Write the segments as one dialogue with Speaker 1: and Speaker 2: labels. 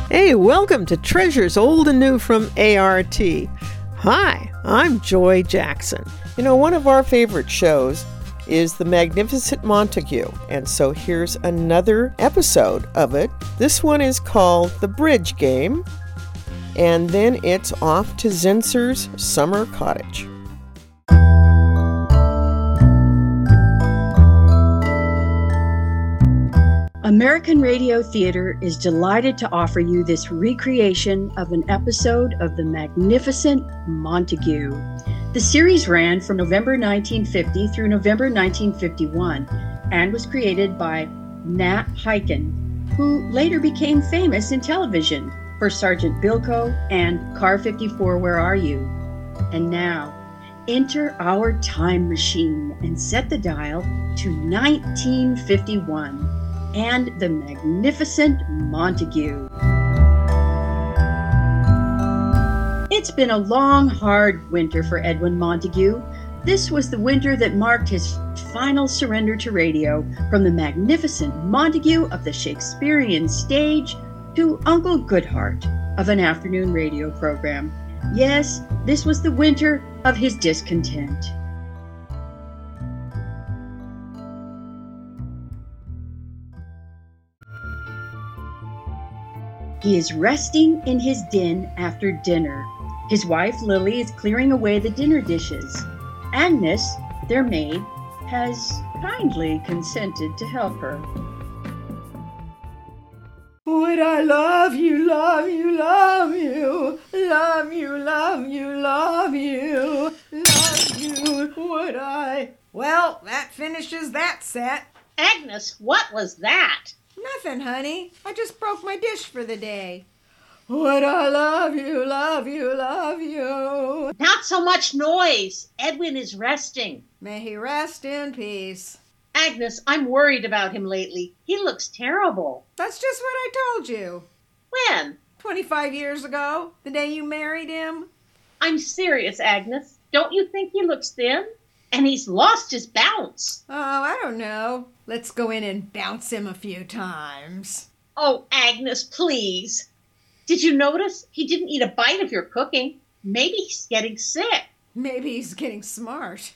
Speaker 1: Hey, welcome to Treasures Old and New from ART. Hi, I'm Joy Jackson. You know, one of our favorite shows is The Magnificent Montague, and so here's another episode of it. This one is called The Bridge Game, and then it's off to Zinsser's Summer Cottage.
Speaker 2: American Radio Theater is delighted to offer you this recreation of an episode of The Magnificent Montague. The series ran from November 1950 through November 1951 and was created by Nat Hiken, who later became famous in television for Sergeant Bilko and Car 54, Where Are You? And now, enter our time machine and set the dial to 1951. And The Magnificent Montague. It's been a long, hard winter for Edwin Montague. This was the winter that marked his final surrender to radio, from the Magnificent Montague of the Shakespearean stage to Uncle Goodhart of an afternoon radio program. Yes, this was the winter of his discontent. He is resting in his den after dinner. His wife, Lily, is clearing away the dinner dishes. Agnes, their maid, has kindly consented to help her.
Speaker 3: Would I love you, love you, love you, love you, love you, love you, love you, would I? Well, that finishes that set.
Speaker 4: Agnes, what was that?
Speaker 3: Nothing, honey. I just broke my dish for the day. Would I love you, love you, love you?
Speaker 4: Not so much noise. Edwin is resting.
Speaker 3: May he rest in peace.
Speaker 4: Agnes, I'm worried about him lately. He looks terrible.
Speaker 3: That's just what I told you.
Speaker 4: When?
Speaker 3: 25 years ago, the day you married him.
Speaker 4: I'm serious, Agnes. Don't you think he looks thin? And he's lost his bounce.
Speaker 3: Oh, I don't know. Let's go in and bounce him a few times.
Speaker 4: Oh, Agnes, please. Did you notice he didn't eat a bite of your cooking? Maybe he's getting sick.
Speaker 3: Maybe he's getting smart.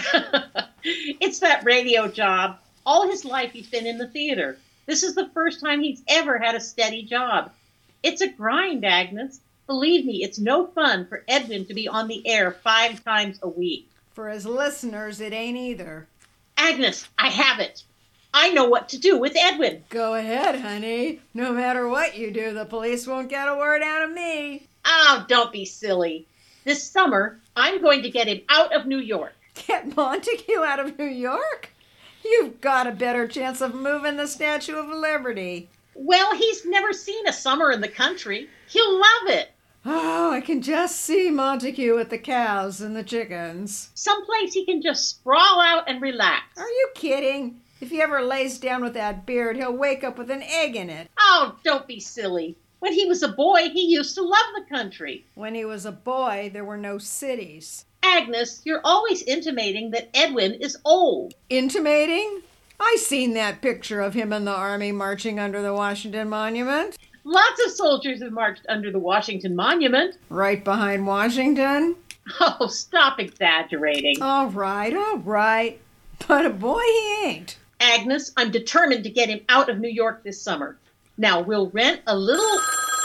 Speaker 4: It's that radio job. All his life he's been in the theater. This is the first time he's ever had a steady job. It's a grind, Agnes. Believe me, it's no fun for Edwin to be on the air 5 times a week.
Speaker 3: For his listeners, it ain't either.
Speaker 4: Agnes, I have it. I know what to do with Edwin.
Speaker 3: Go ahead, honey. No matter what you do, the police won't get a word out of me.
Speaker 4: Oh, don't be silly. This summer, I'm going to get him out of New York.
Speaker 3: Get Montague out of New York? You've got a better chance of moving the Statue of Liberty.
Speaker 4: Well, he's never seen a summer in the country. He'll love it.
Speaker 3: Oh, I can just see Montague with the cows and the chickens.
Speaker 4: Someplace he can just sprawl out and relax.
Speaker 3: Are you kidding? If he ever lays down with that beard, he'll wake up with an egg in it.
Speaker 4: Oh, don't be silly. When he was a boy, he used to love the country.
Speaker 3: When he was a boy, there were no cities.
Speaker 4: Agnes, you're always intimating that Edwin is old.
Speaker 3: Intimating? I seen that picture of him in the army marching under the Washington Monument.
Speaker 4: Lots of soldiers have marched under the Washington Monument.
Speaker 3: Right behind Washington?
Speaker 4: Oh, stop exaggerating.
Speaker 3: All right. But a boy he ain't.
Speaker 4: Agnes, I'm determined to get him out of New York this summer. Now, we'll rent a little...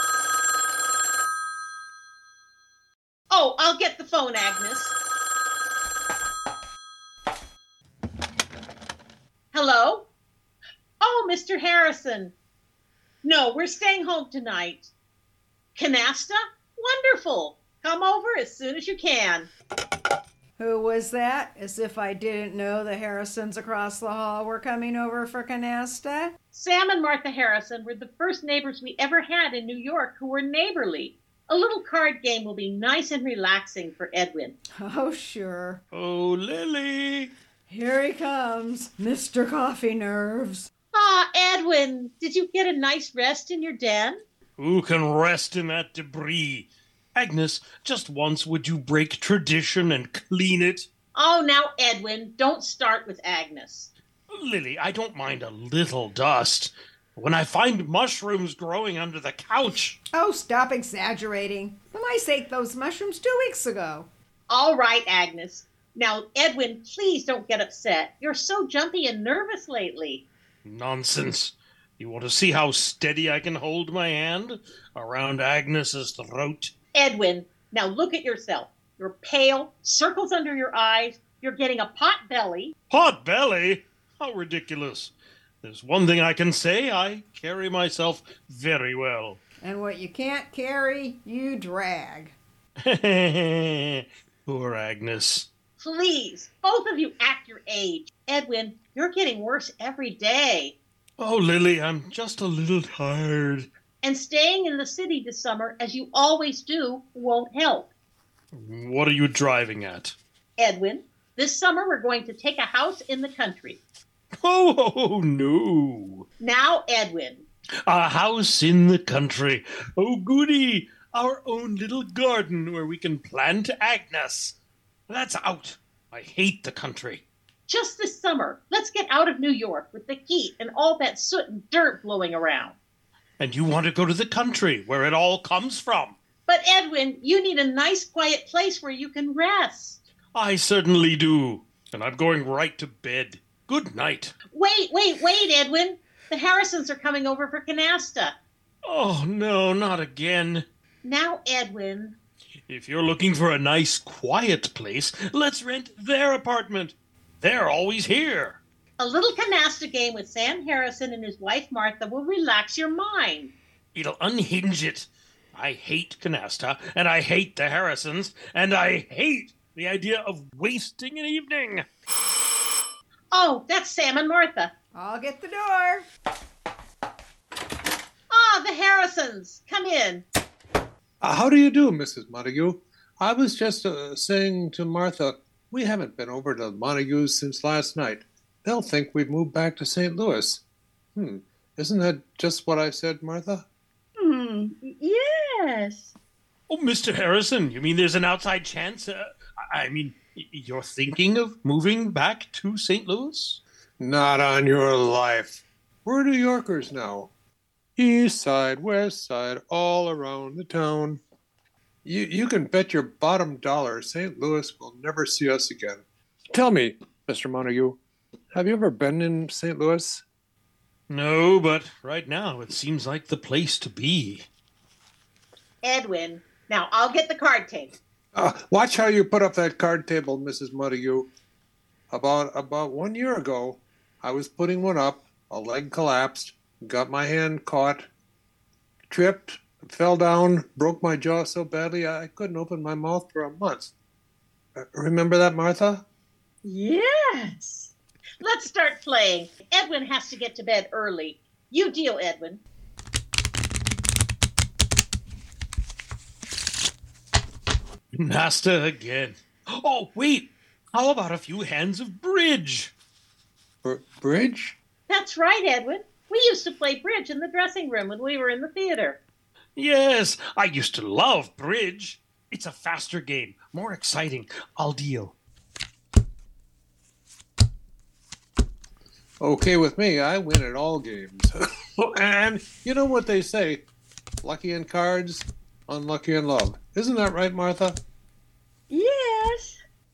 Speaker 4: Oh, I'll get the phone, Agnes. Hello? Oh, Mr. Harrison. No, we're staying home tonight. Canasta? Wonderful. Come over as soon as you can.
Speaker 3: Who was that? As if I didn't know the Harrisons across the hall were coming over for canasta.
Speaker 4: Sam and Martha Harrison were the first neighbors we ever had in New York who were neighborly. A little card game will be nice and relaxing for Edwin.
Speaker 3: Oh, sure.
Speaker 5: Oh, Lily.
Speaker 3: Here he comes, Mr. Coffee Nerves.
Speaker 4: Ah, Edwin, did you get a nice rest in your den?
Speaker 5: Who can rest in that debris? Agnes, just once would you break tradition and clean it?
Speaker 4: Oh, now, Edwin, don't start with Agnes.
Speaker 5: Lily, I don't mind a little dust. when I find mushrooms growing under the couch.
Speaker 3: Oh, stop exaggerating. For my sake, those mushrooms 2 weeks ago.
Speaker 4: All right, Agnes. Now, Edwin, please don't get upset. You're so jumpy and nervous lately.
Speaker 5: Nonsense. You want to see how steady I can hold my hand around Agnes's throat?
Speaker 4: Edwin, now look at yourself. You're pale, circles under your eyes. You're getting a pot belly.
Speaker 5: Pot belly? How ridiculous. There's one thing I can say. I carry myself very well.
Speaker 3: And what you can't carry, you drag.
Speaker 5: Poor Agnes.
Speaker 4: Please, both of you act your age. Edwin, you're getting worse every day.
Speaker 5: Oh, Lily, I'm just a little tired.
Speaker 4: And staying in the city this summer, as you always do, won't help.
Speaker 5: What are you driving at?
Speaker 4: Edwin, this summer we're going to take a house in the country.
Speaker 5: Oh, no.
Speaker 4: Now, Edwin.
Speaker 5: A house in the country. Oh, goody. Our own little garden where we can plant Agnes. That's out. I hate the country.
Speaker 4: Just this summer, let's get out of New York with the heat and all that soot and dirt blowing around.
Speaker 5: And you want to go to the country where it all comes from.
Speaker 4: But Edwin, you need a nice quiet place where you can rest.
Speaker 5: I certainly do. And I'm going right to bed. Good night.
Speaker 4: Wait, Edwin. The Harrisons are coming over for canasta.
Speaker 5: Oh, no, not again.
Speaker 4: Now, Edwin.
Speaker 5: If you're looking for a nice, quiet place, let's rent their apartment. They're always here.
Speaker 4: A little canasta game with Sam Harrison and his wife Martha will relax your mind.
Speaker 5: It'll unhinge it. I hate canasta, and I hate the Harrisons, and I hate the idea of wasting an evening.
Speaker 4: Oh, that's Sam and Martha.
Speaker 3: I'll get the door.
Speaker 4: Ah, the Harrisons. Come in.
Speaker 6: How do you do, Mrs. Montague? I was just saying to Martha, we haven't been over to Montague's since last night. They'll think we've moved back to St. Louis. Isn't that just what I said, Martha?
Speaker 4: Yes.
Speaker 5: Oh, Mr. Harrison, you mean there's an outside chance? You're thinking of moving back to St. Louis?
Speaker 6: Not on your life. We're New Yorkers now. East side, west side, all around the town. You can bet your bottom dollar St. Louis will never see us again. Tell me, Mr. Montague, have you ever been in St. Louis?
Speaker 5: No, but right now it seems like the place to be.
Speaker 4: Edwin, now I'll get the card table.
Speaker 6: Watch how you put up that card table, Mrs. Montague. About 1 year ago, I was putting one up, a leg collapsed, got my hand caught, tripped, fell down, broke my jaw so badly I couldn't open my mouth for a month. Remember that, Martha?
Speaker 4: Yes. Let's start playing. Edwin has to get to bed early. You deal, Edwin.
Speaker 5: Nasta again. Oh, wait. How about a few hands of bridge?
Speaker 6: Bridge?
Speaker 4: That's right, Edwin. We used to play bridge in the dressing room when we were in the theater.
Speaker 5: Yes, I used to love bridge. It's a faster game, more exciting. I'll deal.
Speaker 6: Okay with me. I win at all games. And you know what they say, lucky in cards, unlucky in love. Isn't that right, Martha?
Speaker 4: Yes.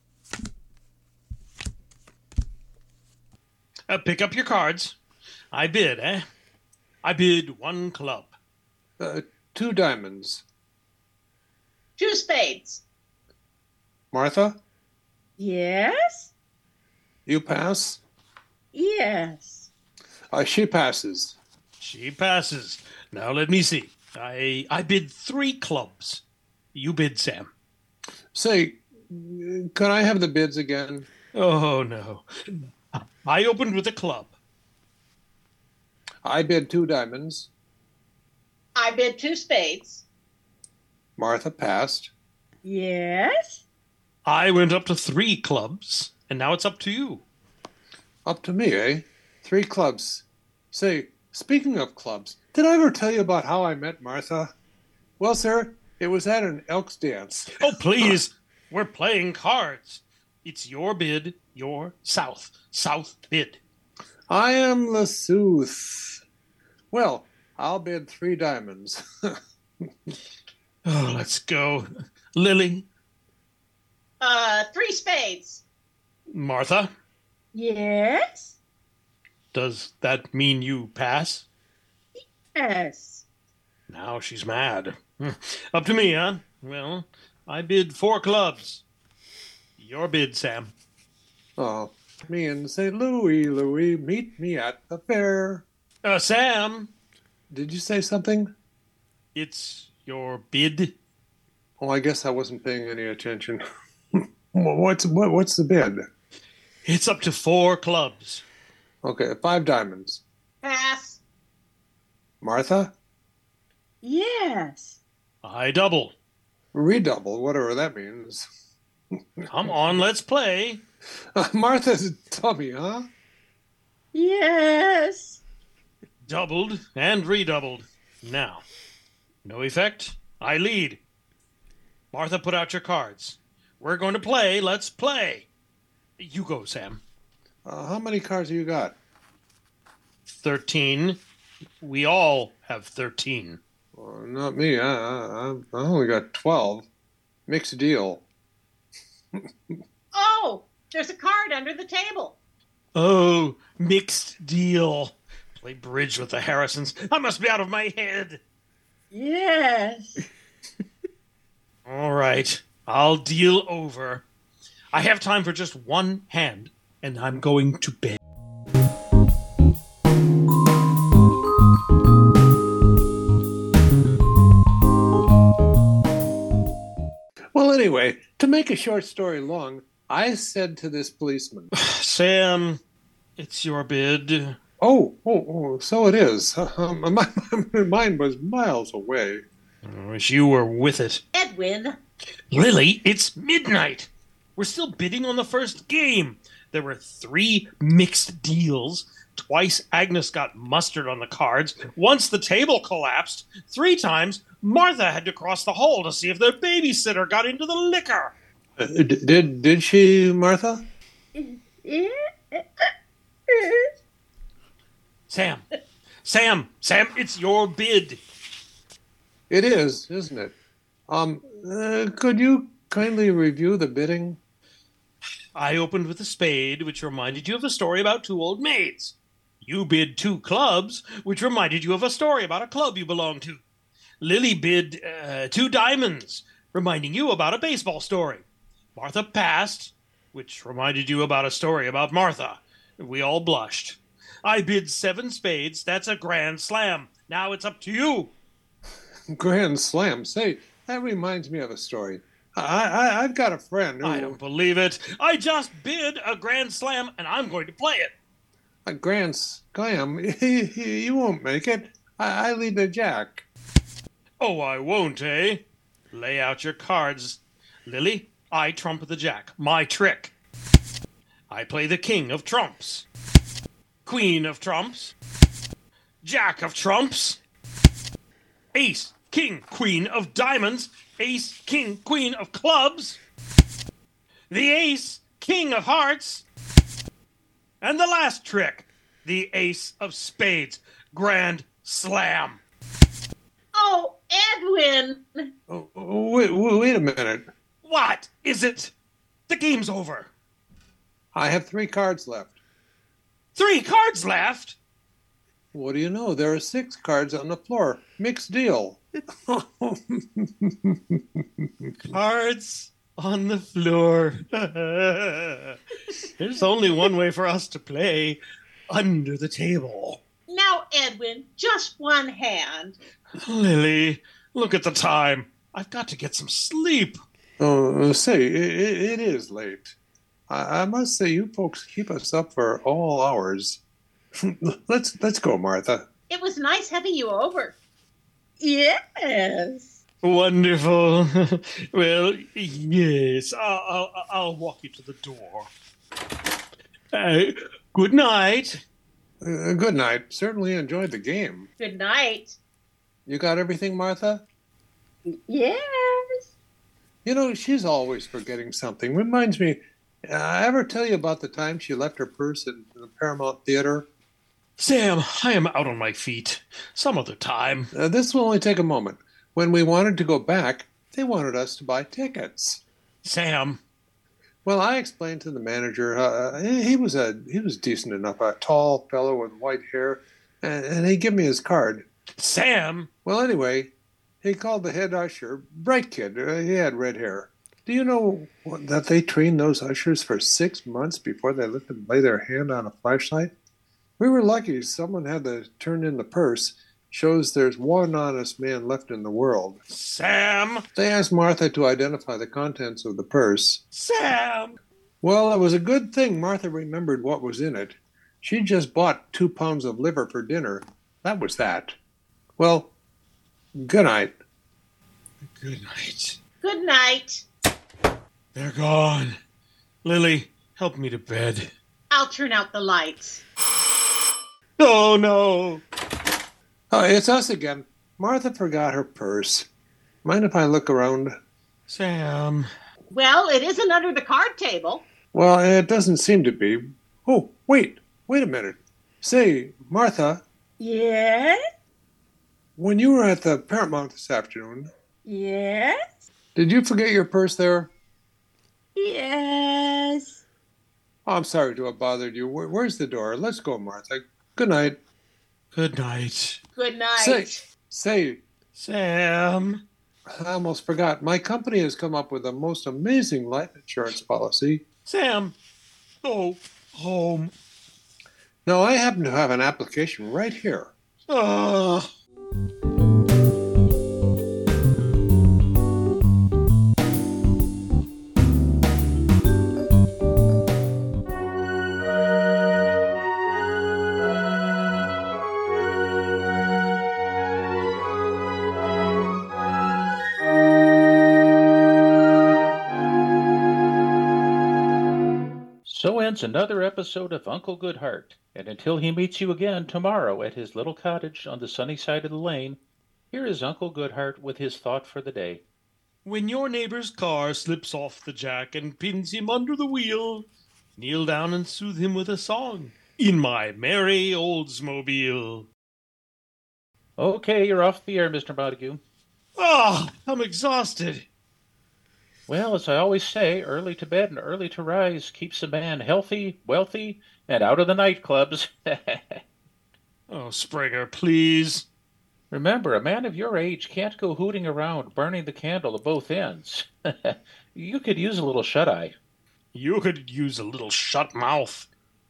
Speaker 5: Pick up your cards. I bid, eh? I bid 1 club.
Speaker 6: 2 diamonds.
Speaker 4: 2 spades.
Speaker 6: Martha,
Speaker 2: Yes?
Speaker 6: you pass?
Speaker 2: Yes.
Speaker 6: She passes.
Speaker 5: She passes. Now let me see. I bid 3 clubs. You bid, Sam.
Speaker 6: Say, could I have the bids again?
Speaker 5: Oh, no. I opened with a club.
Speaker 6: I bid 2 diamonds.
Speaker 4: I bid 2 spades.
Speaker 6: Martha passed.
Speaker 2: Yes?
Speaker 5: I went up to 3 clubs, and now it's up to you.
Speaker 6: Up to me, eh? 3 clubs. Say, speaking of clubs, did I ever tell you about how I met Martha? Well, sir, it was at an Elks dance.
Speaker 5: Oh, please. We're playing cards. It's your bid, your South. South bid.
Speaker 6: I am Laseuth. Well, I'll bid 3 diamonds.
Speaker 5: Oh, let's go. Lily,
Speaker 4: 3 spades.
Speaker 5: Martha,
Speaker 2: Yes?
Speaker 5: does that mean you pass?
Speaker 2: Yes.
Speaker 5: Now she's mad. Up to me, huh? Well, I bid 4 clubs. Your bid, Sam.
Speaker 6: Oh, me and St. Louis, meet me at the fair.
Speaker 5: Sam,
Speaker 6: Did you say something?
Speaker 5: it's your bid.
Speaker 6: Oh, I guess I wasn't paying any attention. What's the bid?
Speaker 5: It's up to 4 clubs.
Speaker 6: Okay, 5 diamonds.
Speaker 4: Pass.
Speaker 6: Martha?
Speaker 2: Yes.
Speaker 5: I double.
Speaker 6: Redouble, whatever that means.
Speaker 5: Come on, let's play.
Speaker 6: Martha's a dummy, huh?
Speaker 2: Yes.
Speaker 5: Doubled and redoubled. Now, no effect. I lead. Martha, put out your cards. We're going to play. Let's play. You go, Sam.
Speaker 6: How many cards have you got?
Speaker 5: 13. We all have 13.
Speaker 6: Not me. I only got 12. Mixed deal.
Speaker 4: Oh, there's a card under the table.
Speaker 5: Oh, mixed deal. Play bridge with the Harrisons. I must be out of my head.
Speaker 2: Yes.
Speaker 5: All right. I'll deal over. I have time for just 1 hand, and I'm going to bed.
Speaker 6: Well, anyway, to make a short story long, I said to this policeman,
Speaker 5: Sam, it's your bid.
Speaker 6: Oh, so it is. My mind was miles away.
Speaker 5: I wish you were with it.
Speaker 4: Edwin.
Speaker 5: Lily, it's midnight. We're still bidding on the first game. There were 3 mixed deals. Twice Agnes got mustard on the cards. Once the table collapsed. 3 times Martha had to cross the hall to see if their babysitter got into the liquor.
Speaker 6: Did she, Martha?
Speaker 2: Yes.
Speaker 5: Sam, it's your bid.
Speaker 6: It is, isn't it? Could you kindly review the bidding?
Speaker 5: I opened with a spade, which reminded you of a story about 2 old maids. You bid 2 clubs, which reminded you of a story about a club you belong to. Lily bid 2 diamonds, reminding you about a baseball story. Martha passed, which reminded you about a story about Martha. We all blushed. I bid 7 spades. That's a grand slam. Now it's up to you.
Speaker 6: Grand slam. Say, that reminds me of a story. I've got a friend who...
Speaker 5: I don't believe it. I just bid a grand slam, and I'm going to play it.
Speaker 6: A grand slam? You won't make it. I lead the jack.
Speaker 5: Oh, I won't, eh? Lay out your cards. Lily, I trump the jack. My trick. I play the king of trumps. Queen of trumps. Jack of trumps. Ace, king, queen of diamonds. Ace, king, queen of clubs. The ace, king of hearts. And the last trick, the ace of spades. Grand slam.
Speaker 4: Oh, Edwin.
Speaker 6: Oh, wait a minute.
Speaker 5: What is it? The game's over.
Speaker 6: I have 3 cards left.
Speaker 5: 3 cards left?
Speaker 6: What do you know? There are 6 cards on the floor. Mixed deal.
Speaker 5: Cards on the floor. There's only one way for us to play. Under the table.
Speaker 4: Now, Edwin, just 1 hand.
Speaker 5: Lily, look at the time. I've got to get some sleep.
Speaker 6: Oh, say, it is late. I must say, you folks keep us up for all hours. Let's go, Martha.
Speaker 4: It was nice having you over.
Speaker 2: Yes.
Speaker 5: Wonderful. Well, yes. I'll walk you to the door. Good night.
Speaker 6: Good night. Certainly enjoyed the game.
Speaker 4: Good night.
Speaker 6: You got everything, Martha?
Speaker 2: Yes.
Speaker 6: You know, she's always forgetting something. Reminds me, I ever tell you about the time she left her purse in the Paramount Theater?
Speaker 5: Sam, I am out on my feet. Some other time.
Speaker 6: This will only take a moment. When we wanted to go back, they wanted us to buy tickets.
Speaker 5: Sam.
Speaker 6: Well, I explained to the manager. He was decent enough, a tall fellow with white hair, and he gave me his card.
Speaker 5: Sam.
Speaker 6: Well, anyway, he called the head usher, bright kid. He had red hair. Do you know that they train those ushers for 6 months before they let them lay their hand on a flashlight? We were lucky someone had to turn in the purse. Shows there's one honest man left in the world.
Speaker 5: Sam!
Speaker 6: They asked Martha to identify the contents of the purse.
Speaker 5: Sam!
Speaker 6: Well, it was a good thing Martha remembered what was in it. She just bought 2 pounds of liver for dinner. That was that. Well, good night.
Speaker 5: Good night.
Speaker 4: Good night.
Speaker 5: They're gone. Lily, help me to bed.
Speaker 4: I'll turn out the lights.
Speaker 5: Oh, no.
Speaker 6: Oh, it's us again. Martha forgot her purse. Mind if I look around?
Speaker 5: Sam.
Speaker 4: Well, it isn't under the card table.
Speaker 6: Well, it doesn't seem to be. Oh, wait a minute. Say, Martha,
Speaker 2: Yes?
Speaker 6: when you were at the Paramount this afternoon,
Speaker 2: Yes?
Speaker 6: did you forget your purse there?
Speaker 2: Yes.
Speaker 6: Oh, I'm sorry to have bothered you. Where's the door? Let's go, Martha. Good night.
Speaker 5: Good night.
Speaker 4: Good night.
Speaker 6: Say,
Speaker 5: Sam.
Speaker 6: I almost forgot. My company has come up with the most amazing life insurance policy.
Speaker 5: Sam. Go home.
Speaker 6: Now, I happen to have an application right here.
Speaker 5: Ah.
Speaker 7: So ends another episode of Uncle Goodhart, and until he meets you again tomorrow at his little cottage on the sunny side of the lane, here is Uncle Goodhart with his thought for the day.
Speaker 5: When your neighbor's car slips off the jack and pins him under the wheel, kneel down and soothe him with a song. In my merry Oldsmobile.
Speaker 7: Okay, you're off the air, Mr. Montague.
Speaker 5: Ah, I'm exhausted.
Speaker 7: Well, as I always say, early to bed and early to rise keeps a man healthy, wealthy, and out of the nightclubs.
Speaker 5: Oh, Springer, please.
Speaker 7: Remember, a man of your age can't go hooting around burning the candle at both ends. You could use a little shut-eye.
Speaker 5: You could use a little shut mouth.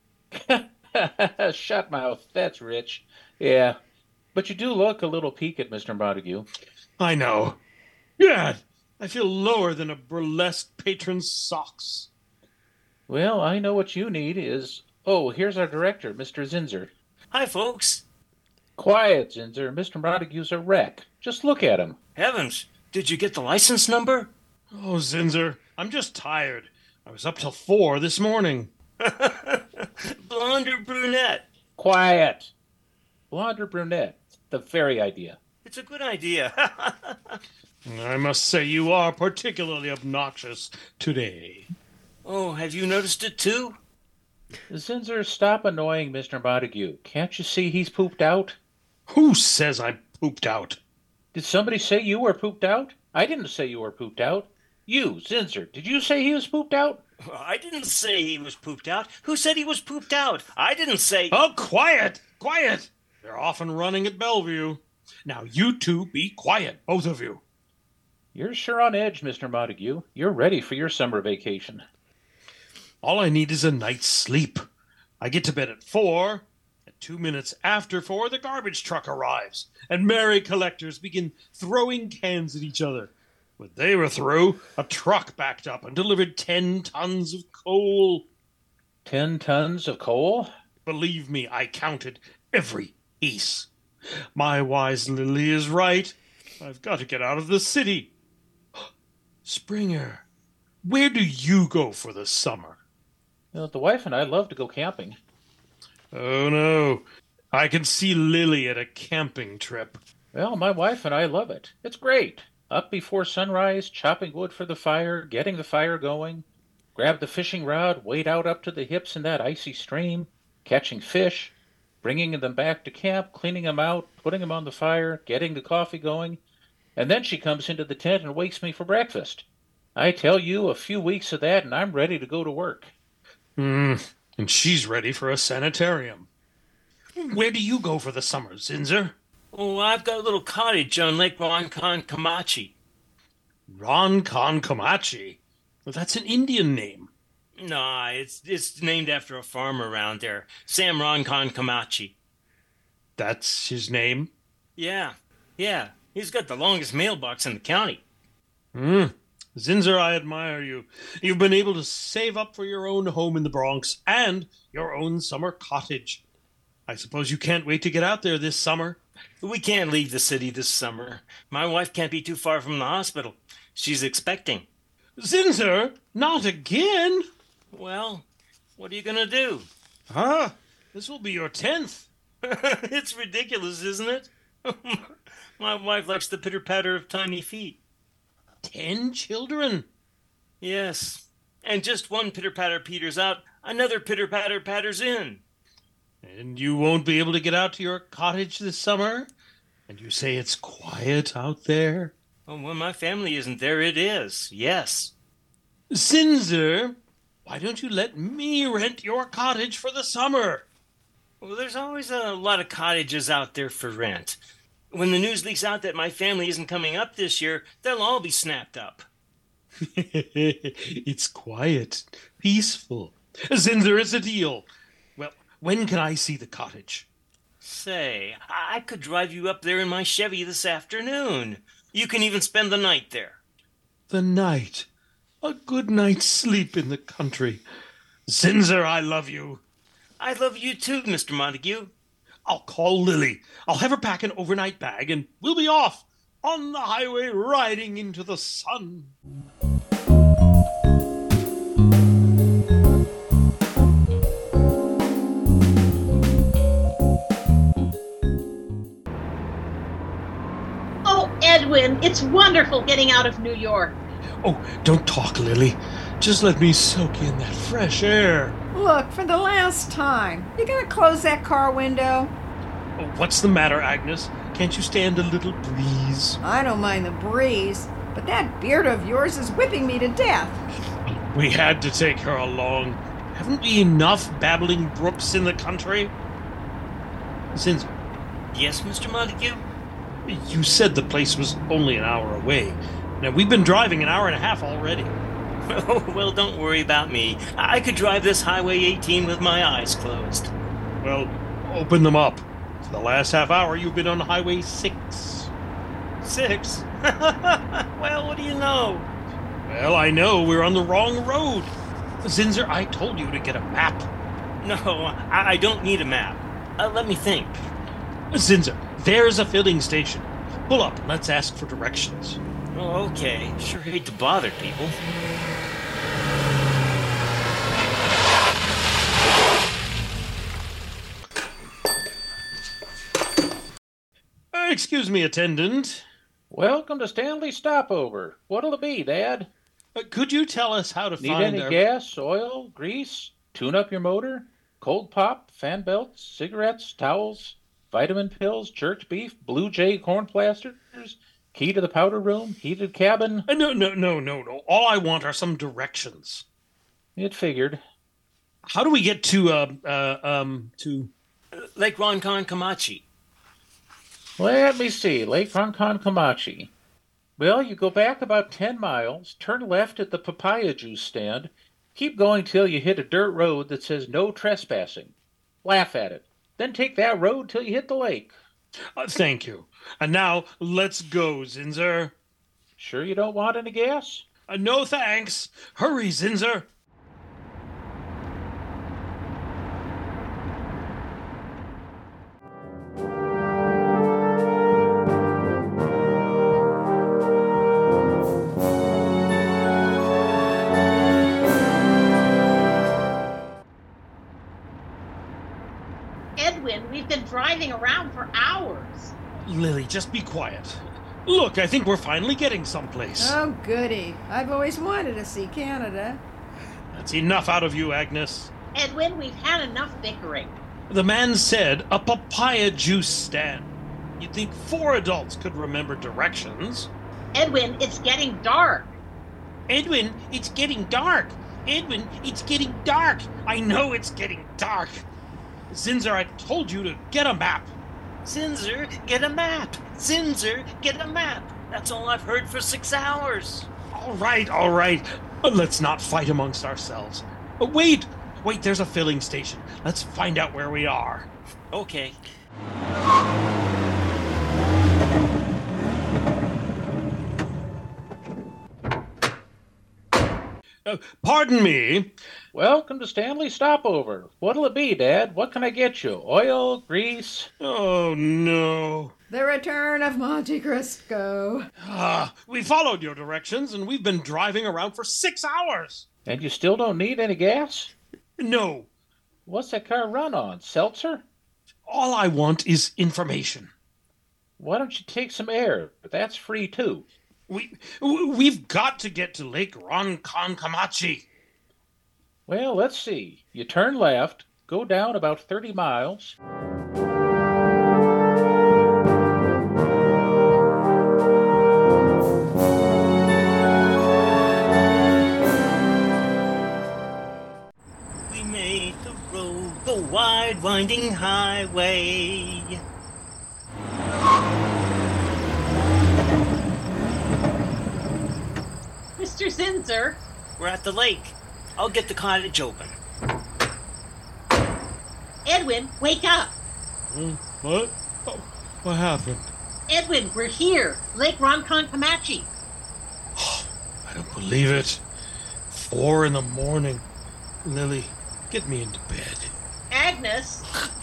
Speaker 7: Shut mouth, that's rich. Yeah, but you do look a little peaked, Mr. Montague.
Speaker 5: I know. Gad, I feel lower than a burlesque patron's socks.
Speaker 7: Well, I know what you need is... Oh, here's our director, Mr. Zinzer.
Speaker 8: Hi, folks.
Speaker 7: Quiet, Zinzer. Mr. Montague's a wreck. Just look at him.
Speaker 8: Heavens, did you get the license number?
Speaker 5: Oh, Zinzer, I'm just tired. I was up till 4 this morning.
Speaker 8: Blonde or brunette?
Speaker 7: Quiet. Blonde or brunette? The very idea.
Speaker 8: It's a good idea.
Speaker 5: I must say you are particularly obnoxious today.
Speaker 8: Oh, have you noticed it too?
Speaker 7: Zinzer, stop annoying Mr. Montague. Can't you see he's pooped out?
Speaker 5: Who says I'm pooped out?
Speaker 7: Did somebody say you were pooped out? I didn't say you were pooped out. You, Zinzer, did you say he was pooped out?
Speaker 8: I didn't say he was pooped out. Who said he was pooped out? I didn't say...
Speaker 5: Oh, quiet! Quiet! They're off and running at Bellevue. Now you two be quiet, both of you.
Speaker 7: You're sure on edge, Mr. Montague. You're ready for your summer vacation.
Speaker 5: All I need is a night's sleep. I get to bed at 4. At 2 minutes after 4, the garbage truck arrives, and merry collectors begin throwing cans at each other. When they were through, a truck backed up and delivered 10 tons of coal.
Speaker 7: 10 tons of coal?
Speaker 5: Believe me, I counted every piece. My wise Lily is right. I've got to get out of the city. Springer, where do you go for the summer?
Speaker 7: Well, the wife and I love to go camping.
Speaker 5: Oh, no. I can see Lily at a camping trip.
Speaker 7: Well, my wife and I love it. It's great. Up before sunrise, chopping wood for the fire, getting the fire going. Grab the fishing rod, wade out up to the hips in that icy stream, catching fish. bringing them back to camp, cleaning them out, putting them on the fire, getting the coffee going, and then she comes into the tent and wakes me for breakfast. I tell you, a few weeks of that and I'm ready to go to work.
Speaker 5: And she's ready for a sanitarium. Where do you go for the summer, Zinzer?
Speaker 8: Oh, I've got a little cottage on Lake Ronkonkoma.
Speaker 5: Ronkonkoma? Well, that's an Indian name.
Speaker 8: Nah, it's named after a farmer around there, Sam Ronkonkoma.
Speaker 5: That's his name?
Speaker 8: Yeah. He's got the longest mailbox in the county.
Speaker 5: Zinzer, I admire you. You've been able to save up for your own home in the Bronx and your own summer cottage. I suppose you can't wait to get out there this summer.
Speaker 8: We can't leave the city this summer. My wife can't be too far from the hospital. She's expecting.
Speaker 5: Zinzer, not again.
Speaker 8: Well, what are you going to do?
Speaker 5: This will be your 10th.
Speaker 8: It's ridiculous, isn't it? My wife likes the pitter-patter of tiny feet.
Speaker 5: 10 children?
Speaker 8: Yes. And just one pitter-patter peters out, another pitter-patter patters in.
Speaker 5: And you won't be able to get out to your cottage this summer? And you say it's quiet out there?
Speaker 8: Oh, when my family isn't there, it is. Yes.
Speaker 5: Zinzer, why don't you let me rent your cottage for the summer?
Speaker 8: Well, there's always a lot of cottages out there for rent. When the news leaks out that my family isn't coming up this year, they'll all be snapped up.
Speaker 5: It's quiet, peaceful. Zinzer, it's a deal. Well, when can I see the cottage?
Speaker 8: Say, I could drive you up there in my Chevy this afternoon. You can even spend the night there.
Speaker 5: The night? A good night's sleep in the country. Zinzer, I love you.
Speaker 8: I love you too, Mr. Montague.
Speaker 5: I'll call Lily. I'll have her pack an overnight bag, and we'll be off on the highway riding into the sun.
Speaker 4: Oh, Edwin, it's wonderful getting out of New York.
Speaker 5: Oh, don't talk, Lily. Just let me soak in that fresh air.
Speaker 3: Look, for the last time, you gonna close that car window?
Speaker 5: Oh, what's the matter, Agnes? Can't you stand a little breeze?
Speaker 3: I don't mind the breeze, but that beard of yours is whipping me to death.
Speaker 5: We had to take her along. Haven't we enough babbling brooks in the country? Since
Speaker 8: Yes, Mr. Montague?
Speaker 5: you said the place was only an hour away. Now, we've been driving an hour and a half already.
Speaker 8: Oh, well, don't worry about me. I could drive this Highway 18 with my eyes closed.
Speaker 5: Well, open them up. For the last half hour, you've been on Highway 6.
Speaker 8: 6? Well, what do you know?
Speaker 5: Well, I know we're on the wrong road. Zinzer, I told you to get a map.
Speaker 8: No, I don't need a map. Let me think.
Speaker 5: Zinzer, there's a filling station. Pull up and let's ask for directions.
Speaker 8: Oh, okay. Sure hate to bother people.
Speaker 5: Excuse me, attendant.
Speaker 7: Welcome to Stanley Stopover. What'll it be, Dad?
Speaker 5: Could you tell us how to
Speaker 7: Need
Speaker 5: find
Speaker 7: any
Speaker 5: our...
Speaker 7: gas, oil, grease, tune up your motor, cold pop, fan belts, cigarettes, towels, vitamin pills, church beef, Blue Jay corn plasters, key to the powder room, heated cabin?
Speaker 5: No. All I want are some directions.
Speaker 7: It figured.
Speaker 5: How do we get to
Speaker 8: Lake Ronkonkoma.
Speaker 7: Let me see. Lake Ronkonkoma. Well, you go back about 10 miles, turn left at the papaya juice stand, keep going till you hit a dirt road that says no trespassing. Laugh at it. Then take that road till you hit the lake.
Speaker 5: Thank you. And now, let's go, Zinzer.
Speaker 7: Sure you don't want any gas?
Speaker 5: No thanks. Hurry, Zinzer.
Speaker 4: Edwin, we've been driving around for hours.
Speaker 5: Lily, just be quiet. Look, I think we're finally getting someplace.
Speaker 3: Oh, goody. I've always wanted to see Canada.
Speaker 5: That's enough out of you, Agnes.
Speaker 4: Edwin, we've had enough bickering.
Speaker 5: The man said a papaya juice stand. You'd think 4 adults could remember directions.
Speaker 4: Edwin, it's getting dark.
Speaker 5: Edwin, it's getting dark. Edwin, it's getting dark. I know it's getting dark. Zinzer, I told you to get a map.
Speaker 8: Zinzer, get a map. Zinzer, get a map. That's all I've heard for 6 hours.
Speaker 5: All right. Let's not fight amongst ourselves. Wait, there's a filling station. Let's find out where we are.
Speaker 8: Okay.
Speaker 5: Pardon me.
Speaker 7: Welcome to Stanley Stopover. What'll it be, Dad? What can I get you? Oil, grease?
Speaker 5: Oh, no.
Speaker 3: The Return of Monte Cristo.
Speaker 5: We followed your directions, and we've been driving around for 6 hours.
Speaker 7: And you still don't need any gas?
Speaker 5: No.
Speaker 7: What's that car run on? Seltzer?
Speaker 5: All I want is information.
Speaker 7: Why don't you take some air? That's free, too.
Speaker 5: We've got to get to Lake Ronkonkoma.
Speaker 7: Well, let's see. You turn left, go down about 30 miles.
Speaker 8: We made the road the wide winding highway.
Speaker 4: Mr. Zinzer,
Speaker 8: We're at the lake. I'll get the cottage open.
Speaker 4: Edwin, wake up.
Speaker 5: What? Oh, what happened?
Speaker 4: Edwin, we're here. Lake Ronkonkoma.
Speaker 5: I don't believe it. 4 a.m. Lily, get me into bed.
Speaker 4: Agnes,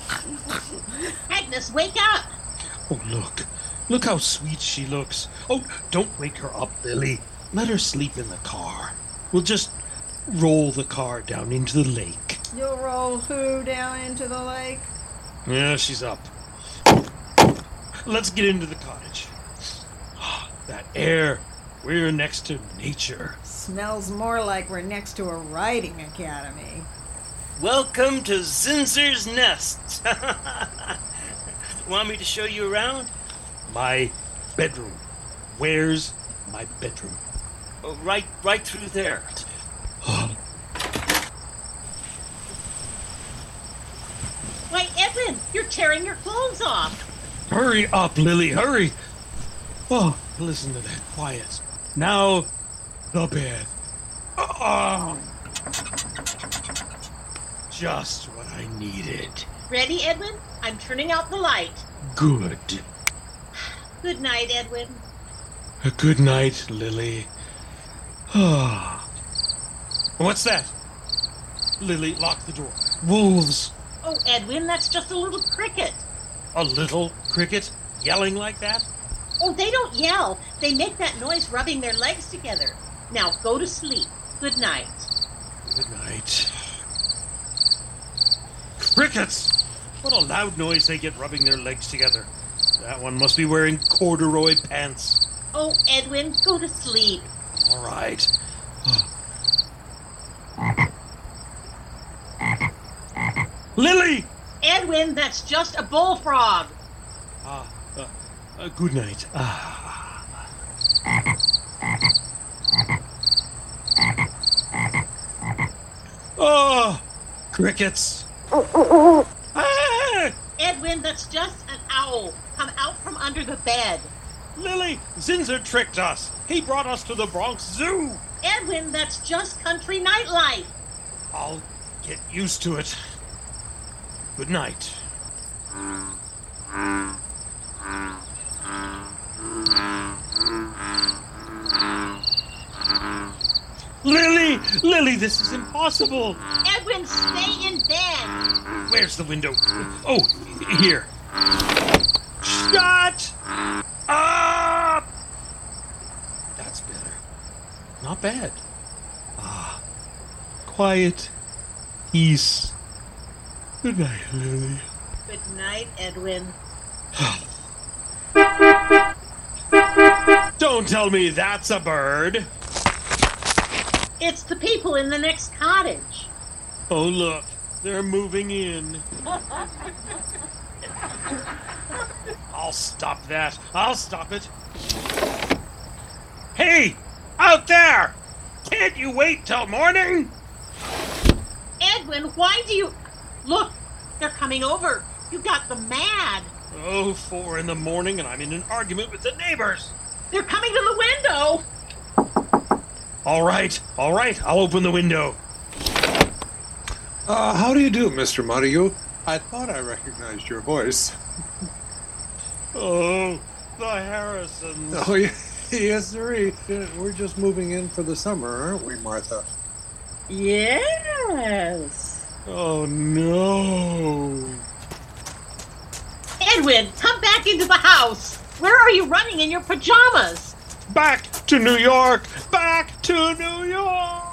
Speaker 4: wake up.
Speaker 5: Oh, look how sweet she looks. Oh, don't wake her up, Lily. Let her sleep in the car. We'll just roll the car down into the lake.
Speaker 3: You'll roll who down into the lake?
Speaker 5: Yeah, she's up. Let's get into the cottage. That air. We're next to nature.
Speaker 3: Smells more like we're next to a riding academy.
Speaker 8: Welcome to Zinzer's Nest. Want me to show you around?
Speaker 5: My bedroom. Where's my bedroom?
Speaker 8: Oh, right through there.
Speaker 4: Why, Edwin, you're tearing your clothes off.
Speaker 5: Hurry up, Lily, hurry. Oh, listen to that quiet. Now, the bed. Oh, just what I needed.
Speaker 4: Ready, Edwin? I'm turning out the light.
Speaker 5: Good.
Speaker 4: Good night, Edwin.
Speaker 5: Good night, Lily. What's that? Lily, lock the door. Wolves.
Speaker 4: Oh, Edwin, that's just a little cricket.
Speaker 5: A little cricket yelling like that?
Speaker 4: Oh, they don't yell. They make that noise rubbing their legs together. Now, go to sleep. Good night.
Speaker 5: Good night. Crickets! What a loud noise they get rubbing their legs together. That one must be wearing corduroy pants.
Speaker 4: Oh, Edwin, go to sleep.
Speaker 5: All right. Lily!
Speaker 4: Edwin, that's just a bullfrog.
Speaker 5: Good night. Oh, crickets. Ah!
Speaker 4: Edwin, that's just an owl. Come out from under the bed.
Speaker 5: Lily, Zinzer tricked us. He brought us to the Bronx Zoo.
Speaker 4: Edwin, that's just country nightlife.
Speaker 5: I'll get used to it. Good night. Lily, this is impossible.
Speaker 4: Edwin, stay in bed.
Speaker 5: Where's the window? Oh, here. Shut up! That's better. Not bad. Quiet. Peace. Good night, Lily.
Speaker 4: Good night, Edwin.
Speaker 5: Don't tell me that's a bird.
Speaker 4: It's the people in the next cottage.
Speaker 5: Oh, look. They're moving in. I'll stop that. I'll stop it. Hey! Out there! Can't you wait till morning?
Speaker 4: Edwin, why do you... Look, they're coming over. You got them mad.
Speaker 5: Oh, 4 in the morning and I'm in an argument with the neighbors.
Speaker 4: They're coming to the window.
Speaker 5: All right, I'll open the window.
Speaker 6: How do you do, Mr. Montague? I thought I recognized your voice.
Speaker 5: Oh, the Harrisons.
Speaker 6: Oh, yes, sir. We're just moving in for the summer, aren't we, Martha?
Speaker 2: Yes.
Speaker 5: Oh, no.
Speaker 4: Edwin, come back into the house. Where are you running in your pajamas?
Speaker 5: Back to New York! Back to New York!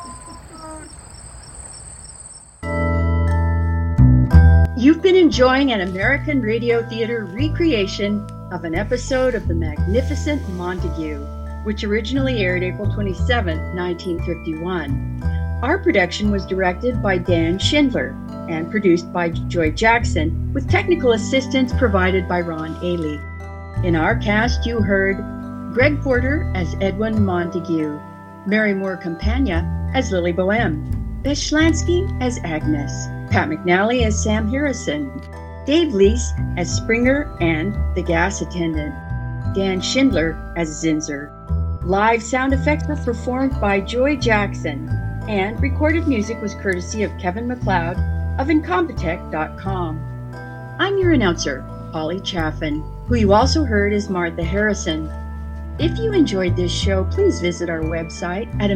Speaker 2: You've been enjoying an American Radio Theater recreation of an episode of The Magnificent Montague, which originally aired April 27, 1951. Our production was directed by Dan Schindler and produced by Joy Jackson, with technical assistance provided by Ron Ailey. In our cast, you heard Greg Porter as Edwin Montague, Mary Moore Campagna as Lily Boehm, Beth Schlansky as Agnes, Pat McNally as Sam Harrison, Dave Leese as Springer and the gas attendant, Dan Schindler as Zinzer. Live sound effects were performed by Joy Jackson, and recorded music was courtesy of Kevin MacLeod of Incompetech.com. I'm your announcer, Polly Chaffin, who you also heard as Martha Harrison. If you enjoyed this show, please visit our website at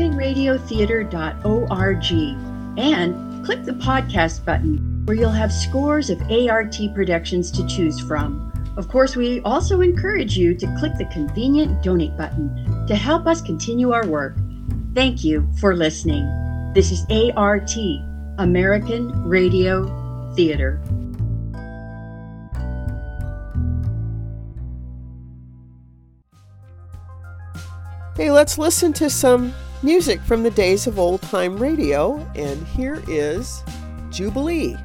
Speaker 2: AmericanRadioTheater.org and click the podcast button, where you'll have scores of ART productions to choose from. Of course, we also encourage you to click the convenient donate button to help us continue our work. Thank you for listening. This is ART, American Radio Theater.
Speaker 1: Hey, let's listen to some music from the days of old-time radio, and here is Jubilee.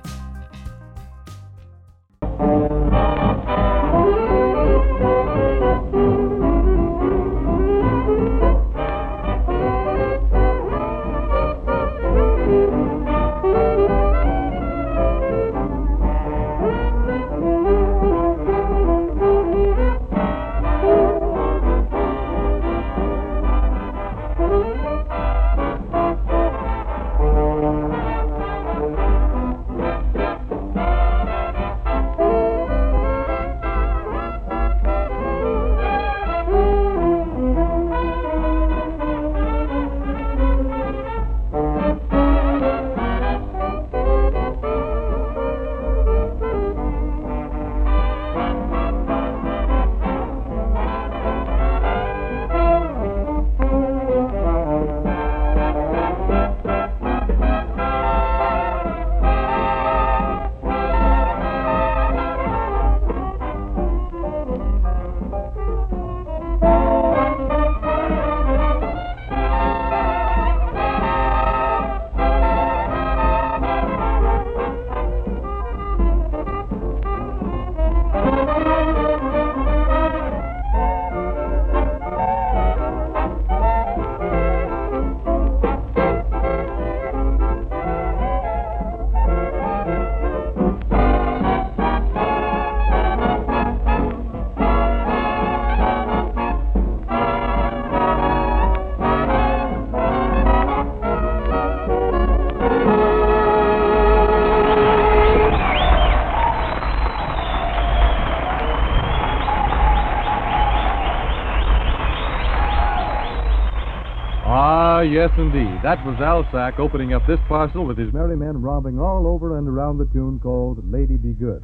Speaker 9: Yes, indeed. That was Al Sack opening up this parcel with his merry men romping all over and around the tune called Lady Be Good.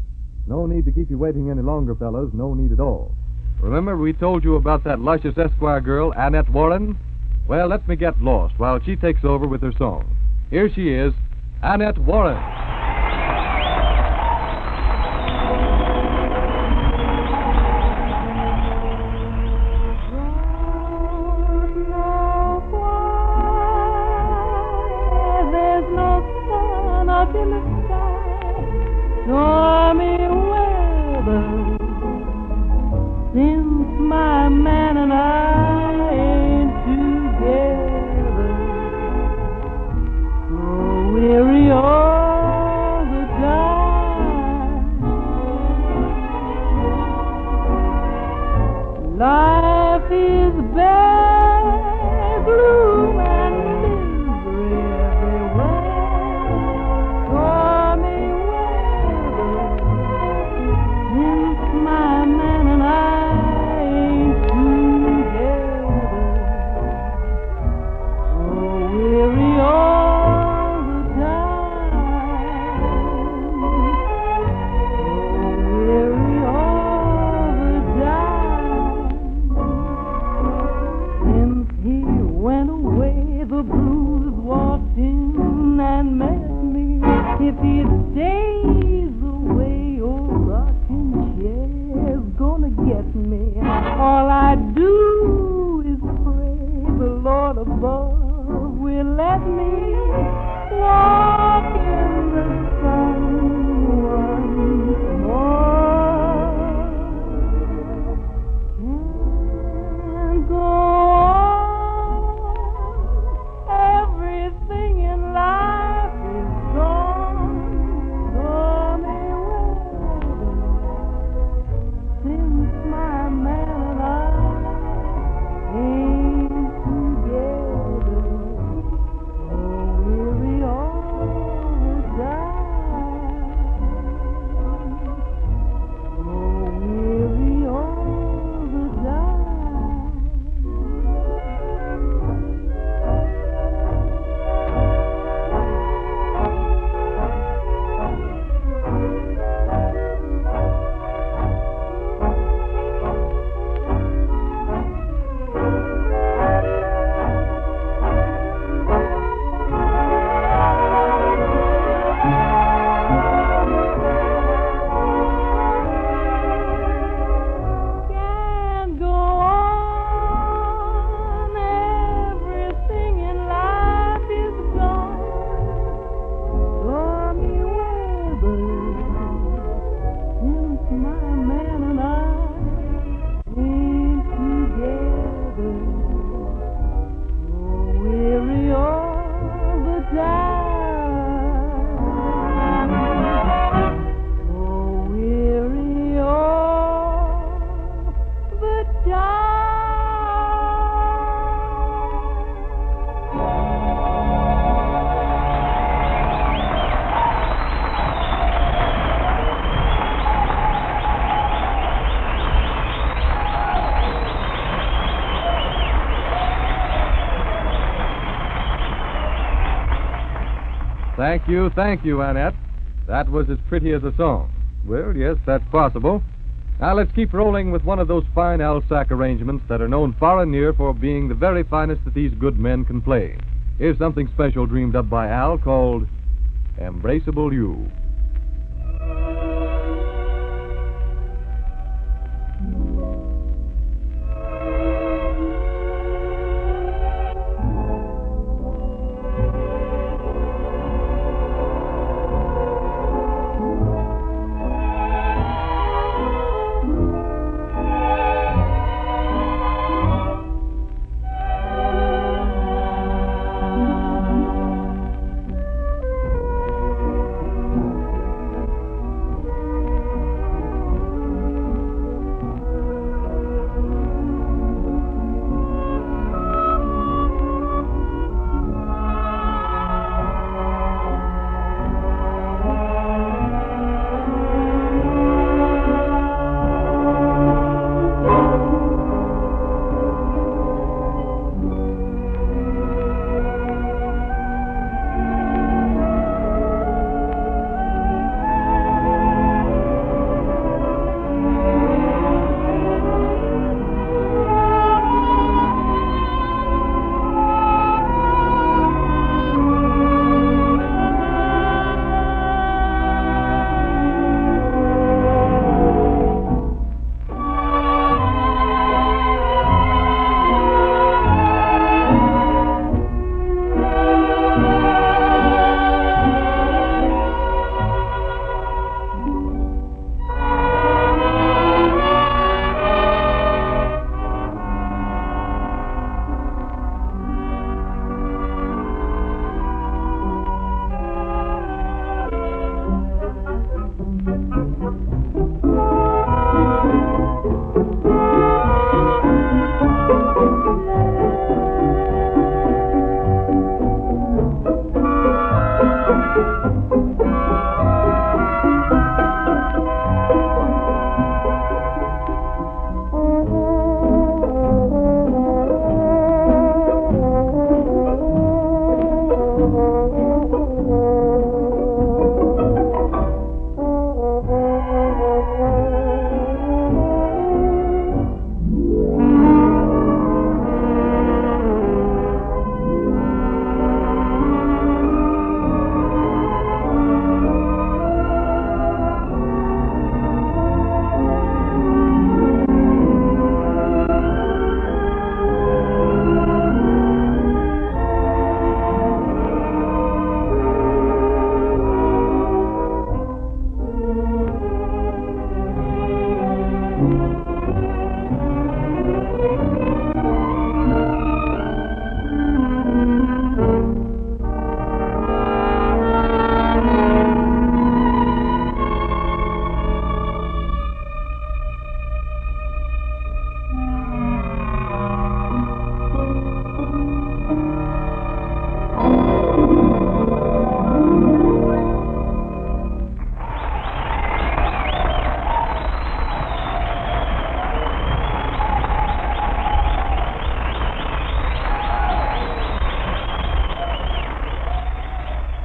Speaker 9: No need to keep you waiting any longer, fellas. No need at all. Remember we told you about that luscious Esquire girl, Annette Warren? Well, let me get lost while she takes over with her song. Here she is, Annette Warren.
Speaker 10: There's no sun up since my man and I ain't together. So weary all the time. Life is bad, gloom and misery everywhere. Stormy weather, since my man and I ain't together. So weary all the time. So weary all the time. Since he went away, the blues walked in and met me. If he stays away, your rocking chair's gonna get me. All I do is pray the Lord above will let me walk in the sun once more. Can't go on. Everything in life is gone. Stormy weather, since my man and I ain't together. So weary all the time. So weary all the time. Can't go on. Everything in life is gone. Stormy weather, since my man and I ain't together. So weary all the time. So weary all the time.
Speaker 9: Thank you, Annette. That was as pretty as a song. Well, yes, that's possible. Now let's keep rolling with one of those fine Alsac arrangements that are known far and near for being the very finest that these good men can play. Here's something special dreamed up by Al called Embraceable You.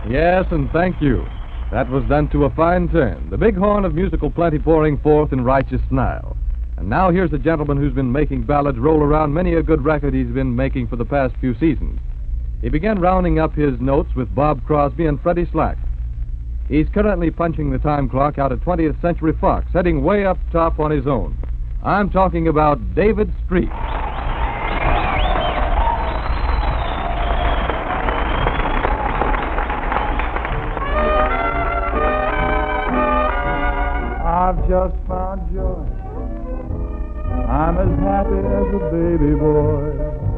Speaker 9: Yes, and thank you. That was done to a fine turn. The big horn of musical plenty pouring forth in righteous style. And now here's a gentleman who's been making ballads roll around many a good record he's been making for the past few seasons. He began rounding up his notes with Bob Crosby and Freddie Slack. He's currently punching the time clock out at 20th Century Fox, heading way up top on his own. I'm talking about David Street.
Speaker 11: I've just found joy. I'm as happy as a baby boy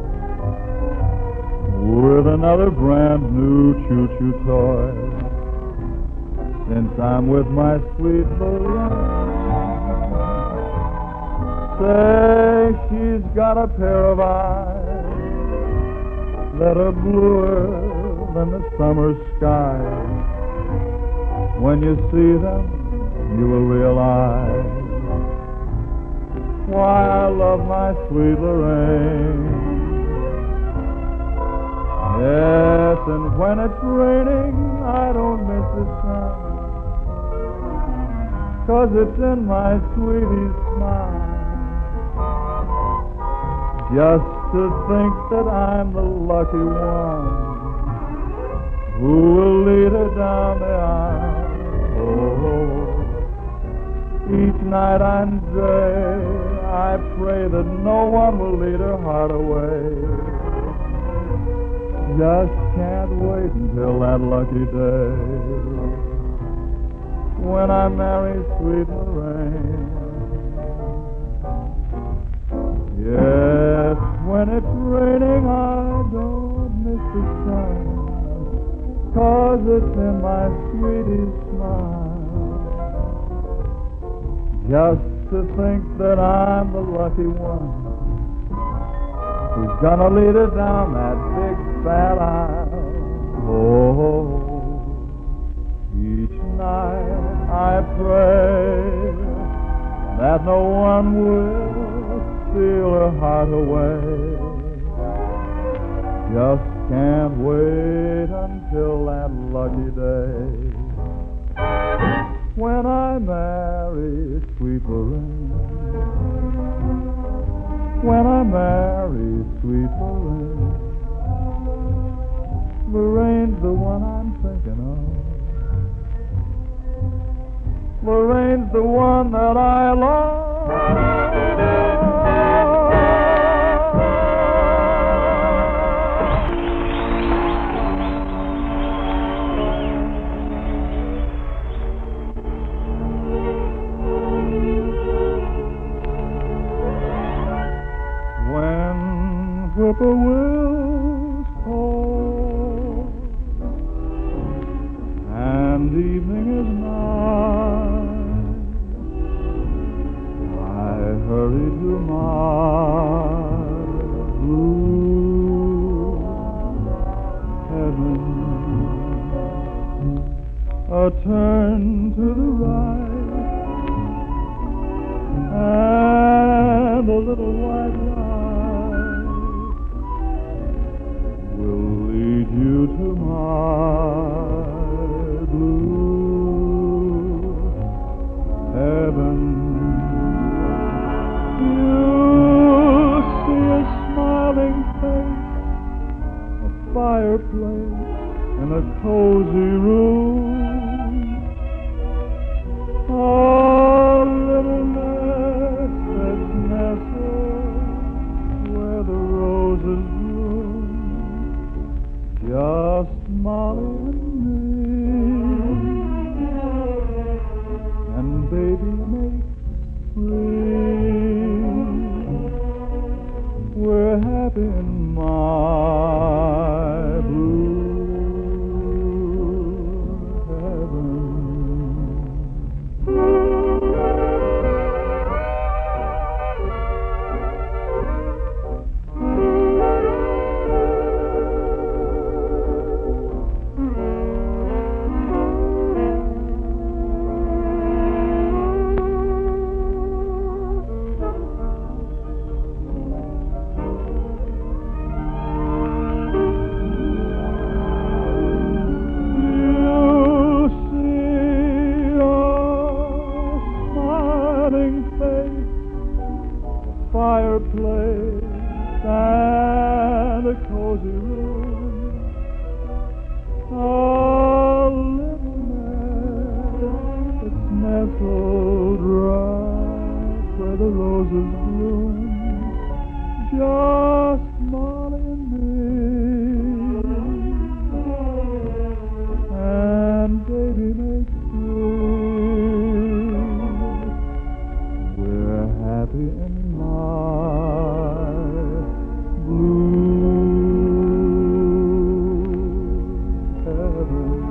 Speaker 11: with another brand new choo-choo toy. Since I'm with my sweet Lorraine, say she's got a pair of eyes that are bluer than the summer sky. When you see them, you will realize why I love my sweet Lorraine. Yes, and when it's raining, I don't miss the sun, 'cause it's in my sweetie's smile. Just to think that I'm the lucky one who will lead her down the aisle. Oh, each night and day, I pray that no one will lead her heart away. Just can't wait until that lucky day when I marry sweet Lorraine. Yes, when it's raining, I don't miss the sun, 'cause it's in my sweetie's smile. Just to think that I'm the lucky one who's gonna lead her down that big fat aisle. Oh, each night I pray that no one will steal her heart away. Just can't wait until that lucky day when I marry sweet Lorraine. When I marry sweet Lorraine. Lorraine's the one I'm thinking of. Lorraine's the one that I love. Whippoorwills call and evening is nigh, I hurry to my blue heaven. A turn to the right and a little white light lead you to my blue heaven. You'll see a smiling face, a fireplace in a cozy room, a little nest that's nestled where the roses bloom. Just Molly and me, and baby makes three. We're happy in my blue heaven. fireplace and a cozy room. A little nest that's nestled right where the roses bloom. Just Molly and me, and baby makes three. We're happy in my blue heaven.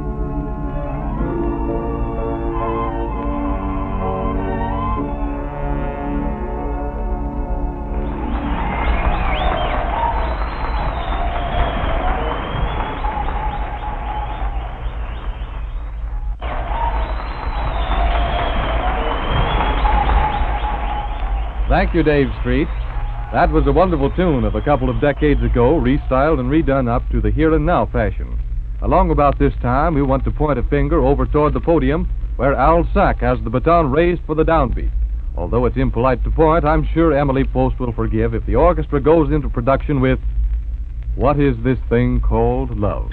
Speaker 9: Thank you, Dave Street. That was a wonderful tune of a couple of decades ago, restyled and redone up to the here and now fashion. Along about this time, we want to point a finger over toward the podium where Al Sack has the baton raised for the downbeat. Although it's impolite to point, I'm sure Emily Post will forgive if the orchestra goes into production with What Is This Thing Called Love?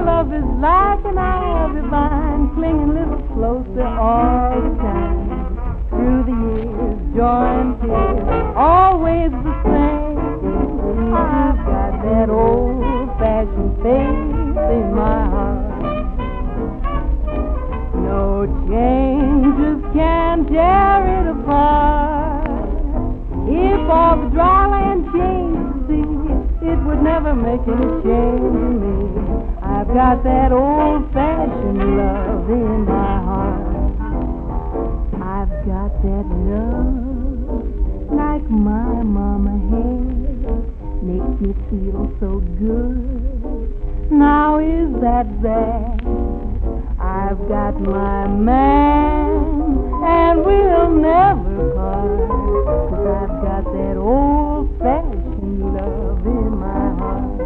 Speaker 10: like an ivy vine, clinging a little closer all the time. joy and tears, always the same. I've got that old-fashioned faith in my heart. No changes can tear it apart. If all the dry land changed the sea, it would never make any change in me. I've got that old-fashioned love in my heart. I've got that love like my mama had. Makes me feel so good. Now is that bad? I've got my man, and we'll never part. 'Cause I've got that old-fashioned love in my heart.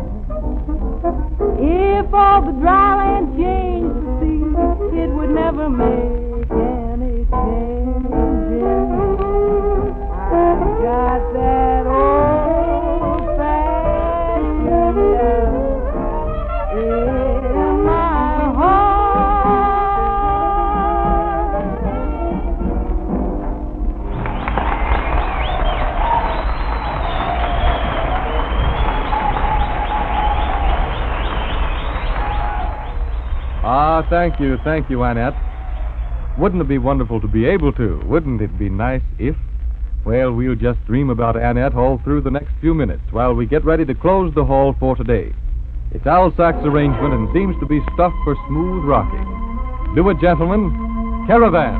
Speaker 10: If all the dry land changed the sea, it would never make any change in me. I've got that old-fashioned love in my heart.
Speaker 9: Thank you, Annette. Wouldn't it be wonderful to be able to? Wouldn't it be nice if? Well, we'll just dream about Annette all through the next few minutes while we get ready to close the hall for today. It's Al Sack's arrangement and seems to be stuffed for smooth rocking. Do it, gentlemen. Caravan.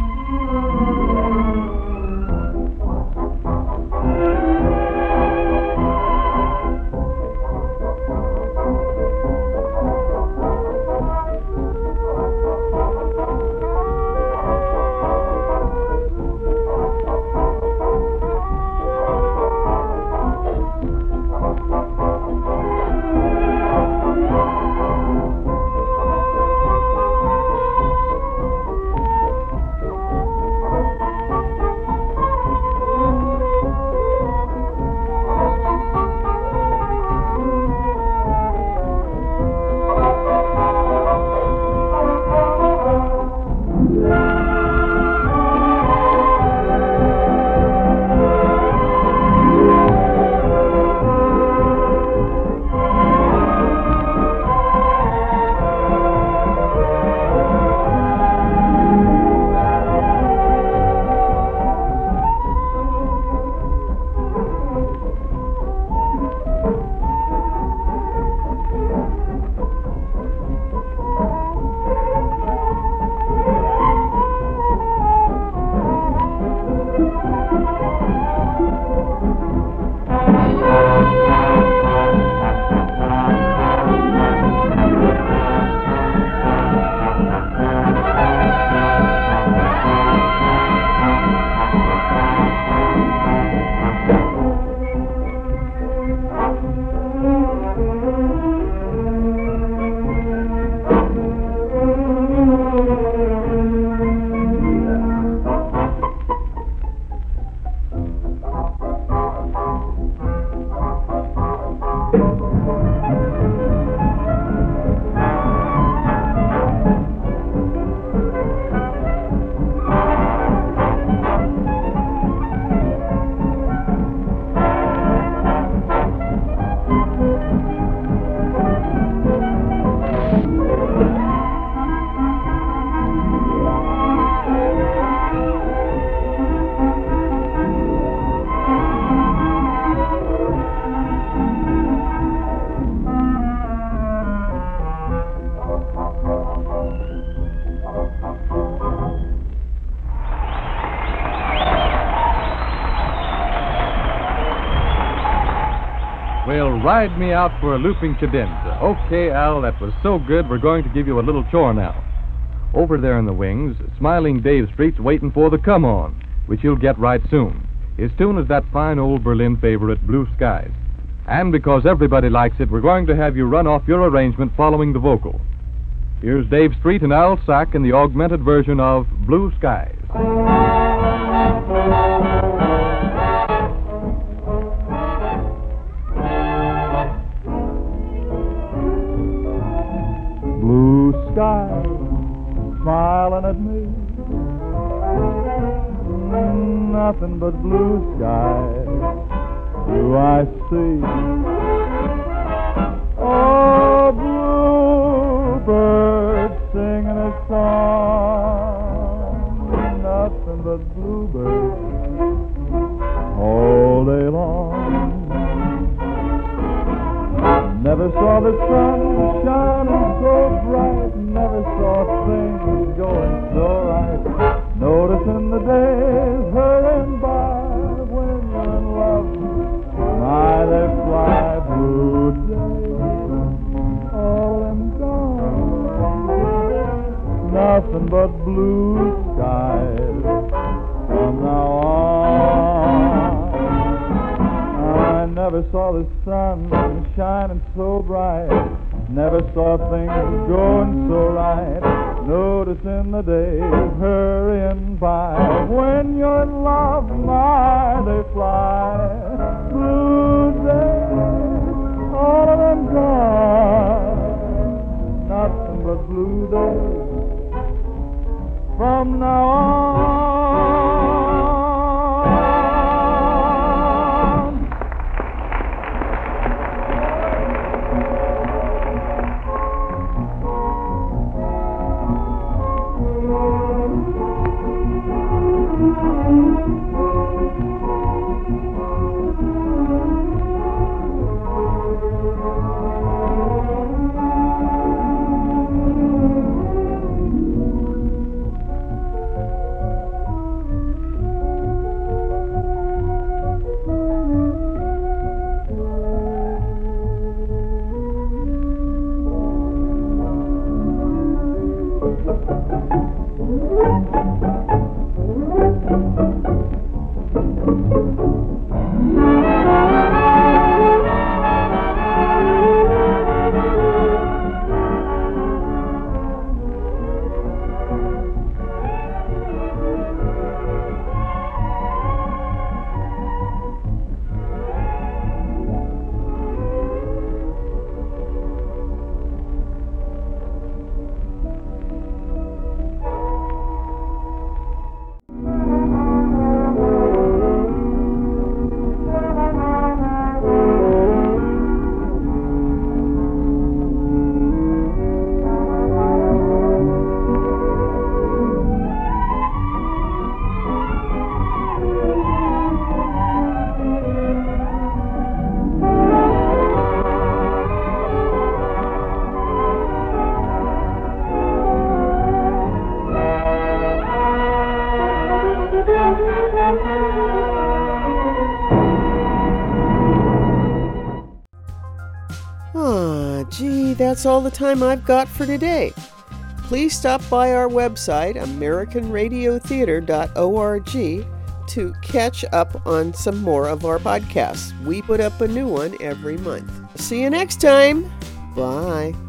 Speaker 9: Well, ride me out for a looping cadenza. Okay, Al, that was so good, we're going to give you a little chore now. Over there in the wings, Smiling Dave Street's waiting for the Come On, which you'll get right soon. His tune is that fine old Berlin favorite, Blue Skies. And because everybody likes it, we're going to have you run off your arrangement following the vocal. Here's Dave Street and Al Sack in the augmented version of Blue Skies.
Speaker 11: Blue sky smiling at me. nothing but blue skies do I see. Oh, bluebird singing a song, nothing but bluebirds all day long. Never saw the sun shining so bright, never saw things going so right. Noticing the days hurrying by, when you're in love, my, they fly. Blue days, all them gone, nothing but blue skies from now on. I never saw the sun shining so bright, never saw things going so right. Noticing the days hurrying by, when you're in love, my, they fly. Blue days, all of them gone, nothing but blue days from now on.
Speaker 1: Gee, that's all the time I've got for today. Please stop by our website, AmericanRadioTheater.org, to catch up on some more of our podcasts. We put up a new one every month. See you next time. Bye.